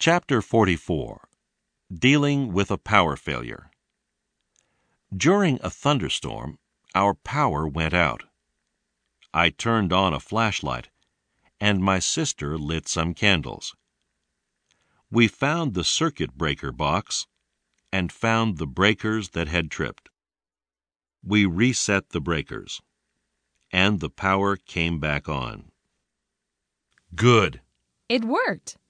Chapter 44. Dealing with a Power Failure. During a thunderstorm, our power went out. I turned on a flashlight, and my sister lit some candles. We found the circuit breaker box and found the breakers that had tripped. We reset the breakers, and the power came back on. Good! It worked!